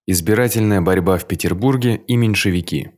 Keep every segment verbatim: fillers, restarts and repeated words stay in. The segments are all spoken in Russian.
Избирательная борьба в Петербурге и меньшевики.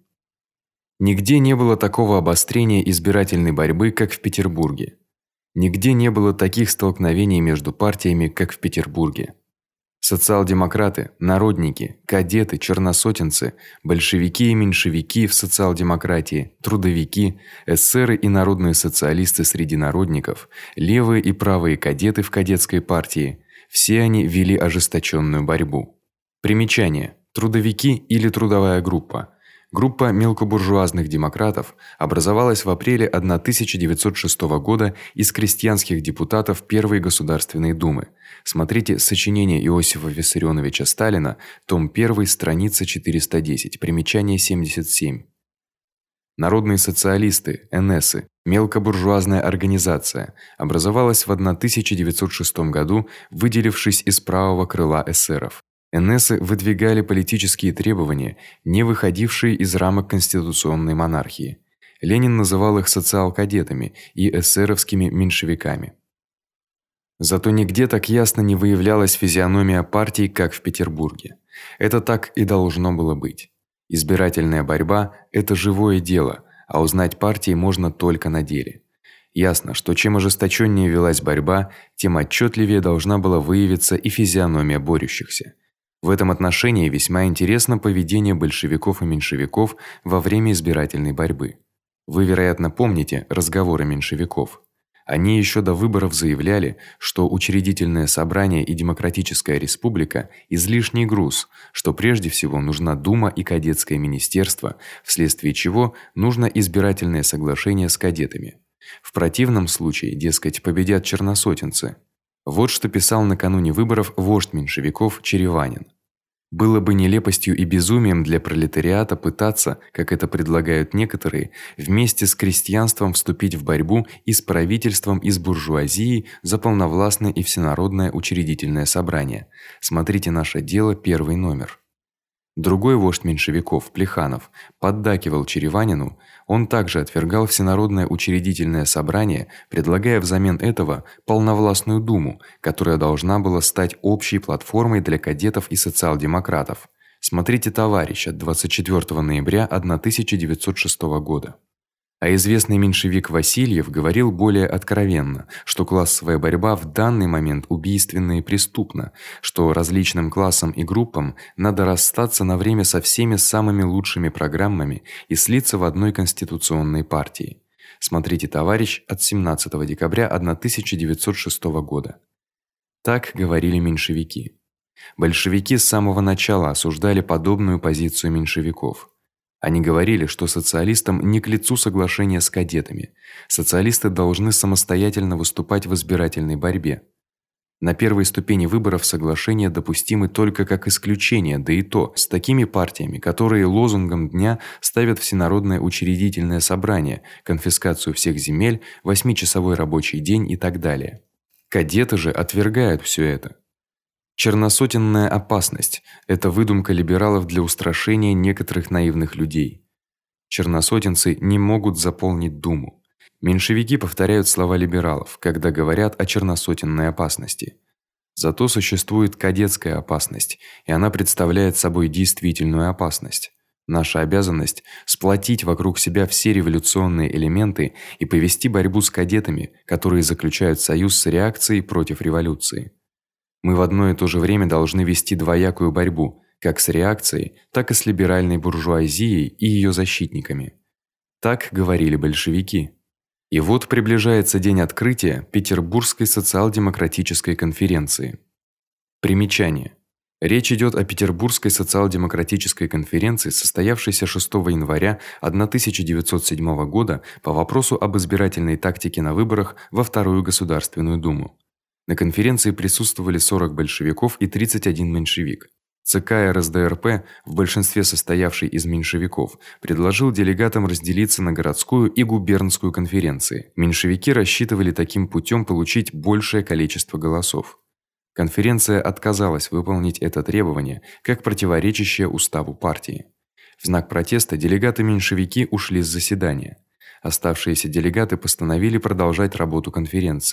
Нигде не было такого обострения избирательной борьбы, как в Петербурге. Нигде не было таких столкновений между партиями, как в Петербурге. Социал-демократы, народники, кадеты, черносотенцы, большевики и меньшевики в социал-демократии, трудовики, эсеры и народные социалисты среди народников, левые и правые кадеты в кадетской партии – все они вели ожесточенную борьбу. Примечание: трудовики или трудовая группа. Группа мелкобуржуазных демократов образовалась в апреле тысяча девятьсот шестого года из крестьянских депутатов Первой Государственной Думы. Смотрите сочинение Иосифа Виссарионовича Сталина, том один, страница четыреста десять, примечание семьдесят семь. Народные социалисты, эн-эсы, мелкобуржуазная организация, образовалась в тысяча девятьсот шестом году, выделившись из правого крыла эсеров. эн-эсы выдвигали политические требования, не выходившие из рамок конституционной монархии. Ленин называл их социал-кадетами и эсеровскими меньшевиками. Зато нигде так ясно не выявлялась физиономия партий, как в Петербурге. Это так и должно было быть. Избирательная борьба это живое дело, а узнать партии можно только на деле. Ясно, что чем ожесточённее велась борьба, тем отчётливее должна была выявиться и физиономия борющихся. В этом отношении весьма интересно поведение большевиков и меньшевиков во время избирательной борьбы. Вы, вероятно, помните разговоры меньшевиков. Они ещё до выборов заявляли, что учредительное собрание и демократическая республика излишний груз, что прежде всего нужна дума и кадетское министерство, вследствие чего нужно избирательное соглашение с кадетами. В противном случае, дескать, победят черносотенцы. Вот что писал накануне выборов вождь меньшевиков Череванин. Было бы нелепостью и безумием для пролетариата пытаться, как это предлагают некоторые, вместе с крестьянством вступить в борьбу и с правительством, и с буржуазией за полновластное и всенародное учредительное собрание. Смотрите наше дело, первый номер. Другой вождь меньшевиков, Плеханов, поддакивал Череванину. Он также отвергал всенародное учредительное собрание, предлагая взамен этого полновластную думу, которая должна была стать общей платформой для кадетов и социал-демократов. Смотрите «Товарищ» от двадцать четвёртого ноября тысяча девятьсот шестого года. А известный меньшевик Васильев говорил более откровенно, что классовая борьба в данный момент убийственна и преступна, что различным классам и группам надо расстаться на время со всеми самыми лучшими программами и слиться в одной конституционной партии. Смотрите «Товарищ» от семнадцатого декабря тысяча девятьсот шестого года. Так говорили меньшевики. Большевики с самого начала осуждали подобную позицию меньшевиков. Они говорили, что социалистам не к лицу соглашение с кадетами. Социалисты должны самостоятельно выступать в избирательной борьбе. На первой ступени выборов соглашения допустимы только как исключение, да и то с такими партиями, которые лозунгом дня ставят всенародное учредительное собрание, конфискацию всех земель, восьмичасовой рабочий день и так далее. Кадеты же отвергают всё это. Черносотенная опасность это выдумка либералов для устрашения некоторых наивных людей. Черносотенцы не могут заполнить думу. Меньшевики повторяют слова либералов, когда говорят о черносотенной опасности. Зато существует кадетская опасность, и она представляет собой действительную опасность. Наша обязанность сплотить вокруг себя все революционные элементы и повести борьбу с кадетами, которые заключают союз с реакцией против революции. Мы в одно и то же время должны вести двоякую борьбу, как с реакцией, так и с либеральной буржуазией и её защитниками. Так говорили большевики. И вот приближается день открытия Петербургской социал-демократической конференции. Примечание: речь идёт о Петербургской социал-демократической конференции, состоявшейся шестого января тысяча девятьсот седьмого года по вопросу об избирательной тактике на выборах во Вторую Государственную Думу. На конференции присутствовали сорок большевиков и тридцать один меньшевик. ЦК эр эс дэ эр пэ, в большинстве состоявший из меньшевиков, предложил делегатам разделиться на городскую и губернскую конференции. Меньшевики рассчитывали таким путём получить большее количество голосов. Конференция отказалась выполнить это требование, как противоречащее уставу партии. В знак протеста делегаты-меньшевики ушли с заседания. Оставшиеся делегаты постановили продолжать работу конференции.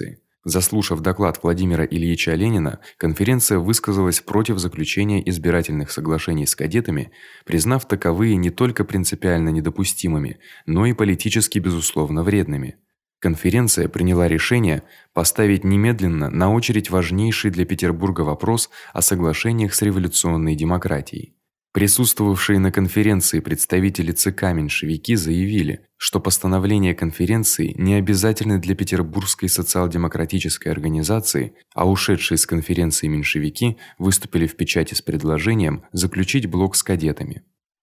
Заслушав доклад Владимира Ильича Ленина, конференция высказалась против заключения избирательных соглашений с кадетами, признав таковые не только принципиально недопустимыми, но и политически безусловно вредными. Конференция приняла решение поставить немедленно на очередь важнейший для Петербурга вопрос о соглашениях с революционной демократией. Присутствовавшие на конференции представители ЦК меньшевики заявили, что постановления конференции не обязательны для Петербургской социал-демократической организации, а ушедшие с конференции меньшевики выступили в печати с предложением заключить блок с кадетами.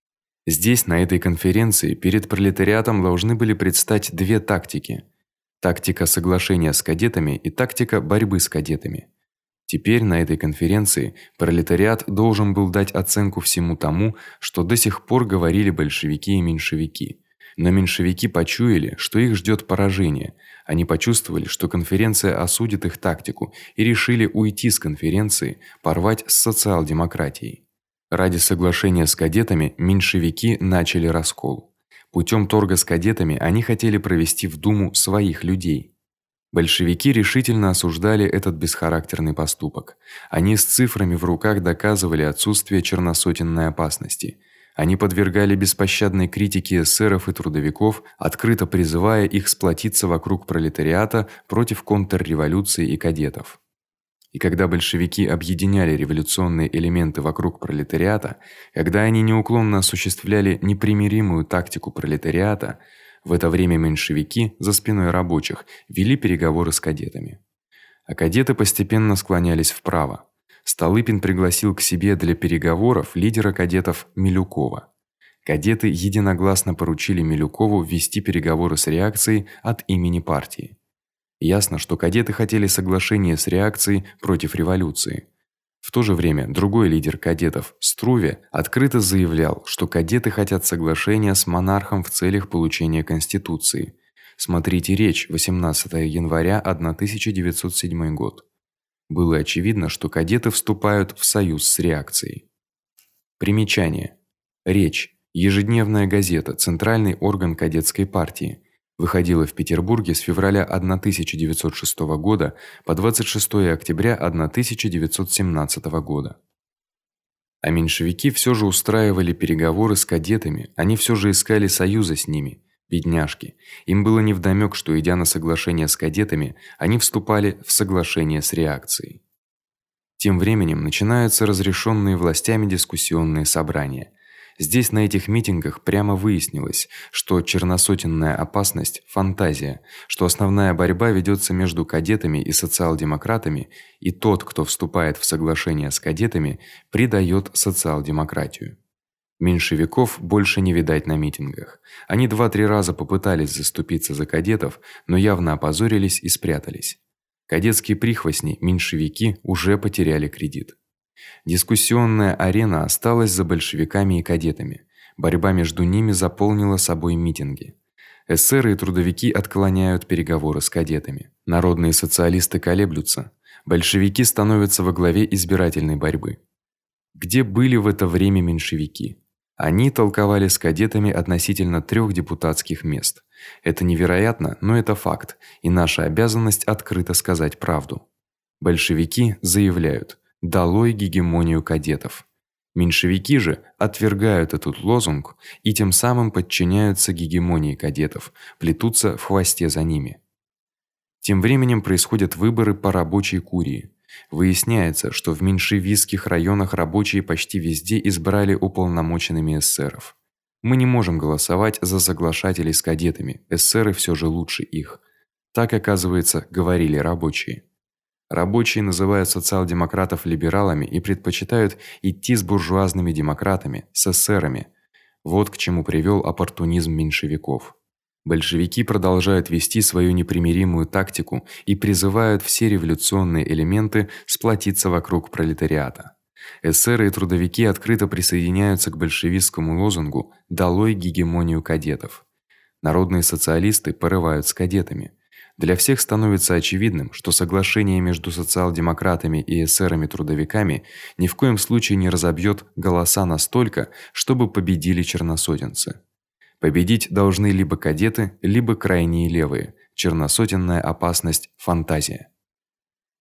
Здесь, на этой конференции, перед пролетариатом должны были предстать две тактики: тактика соглашения с кадетами и тактика борьбы с кадетами. Теперь на этой конференции пролетариат должен был дать оценку всему тому, что до сих пор говорили большевики и меньшевики. Но меньшевики почуяли, что их ждет поражение. Они почувствовали, что конференция осудит их тактику, и решили уйти с конференции, порвать с социал-демократией. Ради соглашения с кадетами меньшевики начали раскол. Путем торга с кадетами они хотели провести в Думу своих людей. Большевики решительно осуждали этот бесхарактерный поступок. Они с цифрами в руках доказывали отсутствие черносотенной опасности. Они подвергали беспощадной критике эсеров и трудовиков, открыто призывая их сплотиться вокруг пролетариата против контрреволюции и кадетов. И когда большевики объединяли революционные элементы вокруг пролетариата, когда они неуклонно осуществляли непримиримую тактику пролетариата, в это время меньшевики за спиной рабочих вели переговоры с кадетами. А кадеты постепенно склонялись вправо. Столыпин пригласил к себе для переговоров лидера кадетов Милюкова. Кадеты единогласно поручили Милюкову вести переговоры с реакцией от имени партии. Ясно, что кадеты хотели соглашения с реакцией против революции. В то же время другой лидер кадетов, Струве, открыто заявлял, что кадеты хотят соглашения с монархом в целях получения конституции. Смотрите речь восемнадцатого января тысяча девятьсот седьмой год. Было очевидно, что кадеты вступают в союз с реакцией. Примечание. Речь. Ежедневная газета, центральный орган кадетской партии. Выходила в Петербурге с февраля тысяча девятьсот шестого года по двадцать шестое октября тысяча девятьсот семнадцатого года. А меньшевики все же устраивали переговоры с кадетами, они все же искали союза с ними, бедняжки. Им было невдомёк, что идя на соглашение с кадетами, они вступали в соглашение с реакцией. Тем временем начинаются разрешенные властями дискуссионные собрания. Здесь на этих митингах прямо выяснилось, что черносотенная опасность фантазия, что основная борьба ведётся между кадетами и социал-демократами, и тот, кто вступает в соглашение с кадетами, предаёт социал-демократию. Меньшевиков больше не видать на митингах. Они два-три раза попытались заступиться за кадетов, но явно опозорились и спрятались. Кадетские прихвостни, меньшевики, уже потеряли кредит. Дискуссионная арена осталась за большевиками и кадетами. Борьба между ними заполнила собой митинги. Эсеры и трудовики отклоняют переговоры с кадетами. Народные социалисты колеблются. Большевики становятся во главе избирательной борьбы. Где были в это время меньшевики? Они толковали с кадетами относительно трёх депутатских мест. Это невероятно, но это факт, и наша обязанность открыто сказать правду. Большевики заявляют: долой гегемонию кадетов. Меньшевики же отвергают этот лозунг и тем самым подчиняются гегемонии кадетов, плетутся в хвосте за ними. Тем временем происходят выборы по рабочей курии. Выясняется, что в меньшевистских районах рабочие почти везде избрали уполномоченными эсеров. Мы не можем голосовать за соглашателей с кадетами, эсеры все же лучше их. Так, оказывается, говорили рабочие. Рабочие называют социал-демократов либералами и предпочитают идти с буржуазными демократами, с эсерами. Вот к чему привёл оппортунизм меньшевиков. Большевики продолжают вести свою непримиримую тактику и призывают все революционные элементы сплотиться вокруг пролетариата. Эсеры и трудовики открыто присоединяются к большевистскому лозунгу «Долой гегемонию кадетов». Народные социалисты порывают с кадетами. Для всех становится очевидным, что соглашение между социал-демократами и эсерами-трудовиками ни в коем случае не разобьёт голоса настолько, чтобы победили черносотенцы. Победить должны либо кадеты, либо крайние левые. Черносотенная опасность фантазия.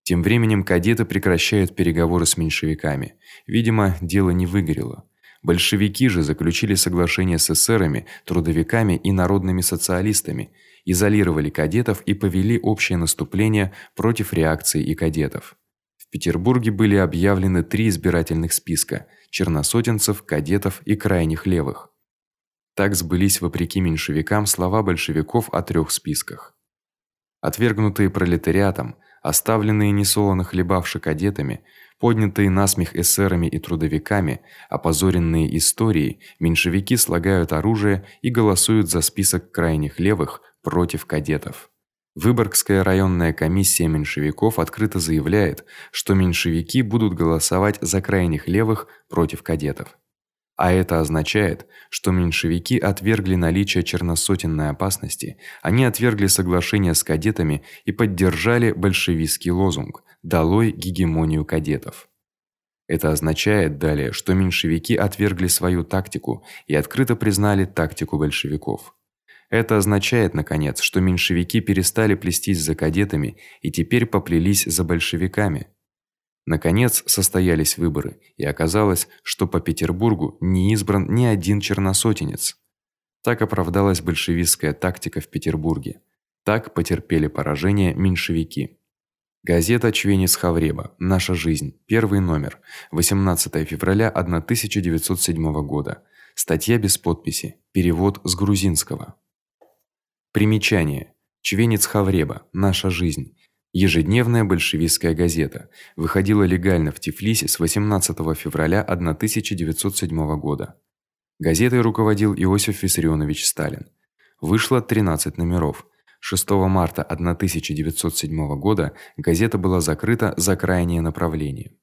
Тем временем кадеты прекращают переговоры с меньшевиками. Видимо, дело не выгорело. Большевики же заключили соглашение с эсерами, трудовиками и народными социалистами, изолировали кадетов и повели общее наступление против реакции и кадетов. В Петербурге были объявлены три избирательных списка: черносотенцев, кадетов и крайних левых. Так сбылись вопреки меньшевикам слова большевиков о трёх списках. Отвергнутые пролетариатом, оставленные несолоно хлебавши кадетами, поднятые насмех эсерами и трудовиками, опозоренные историей, меньшевики слагают оружие и голосуют за список крайних левых против кадетов. Выборгская районная комиссия меньшевиков открыто заявляет, что меньшевики будут голосовать за крайних левых против кадетов. А это означает, что меньшевики отвергли наличие черносотенной опасности, они отвергли соглашение с кадетами и поддержали большевистский лозунг: «Долой гегемонию кадетов». Это означает далее, что меньшевики отвергли свою тактику и открыто признали тактику большевиков. Это означает, наконец, что меньшевики перестали плестись за кадетами и теперь поплелись за большевиками. Наконец состоялись выборы, и оказалось, что по Петербургу не избран ни один черносотенец. Так оправдалась большевистская тактика в Петербурге. Так потерпели поражение меньшевики. Газета Чвенец Хавреба. Наша жизнь. Первый номер. восемнадцатое февраля тысяча девятьсот седьмого года. Статья без подписи. Перевод с грузинского. Примечание. Чвенец Хавреба. Наша жизнь. Ежедневная большевистская газета. Выходила легально в Тифлисе с восемнадцатого февраля тысяча девятьсот седьмого года. Газетой руководил Иосиф Виссарионович Сталин. Вышло тринадцать номеров. шестого марта тысяча девятьсот седьмого года газета была закрыта за крайнее направление.